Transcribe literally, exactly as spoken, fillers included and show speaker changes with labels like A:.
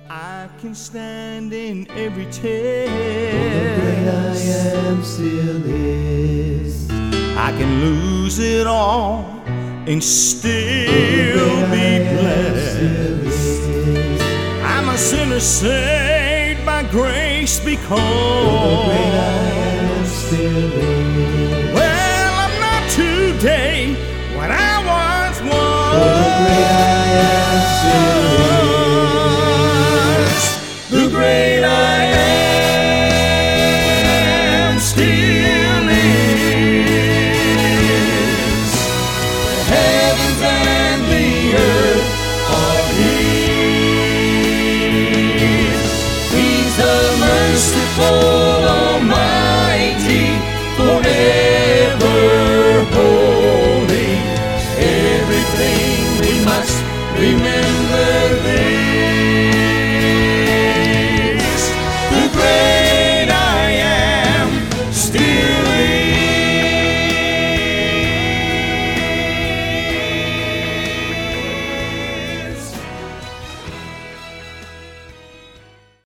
A: I can stand in every test.
B: The great I am still is.
A: I can lose it all and still be blessed. I'm a sinner saved by grace because
B: The great I am still is.
A: well, I'm not today what I once was.
B: The great I am still is.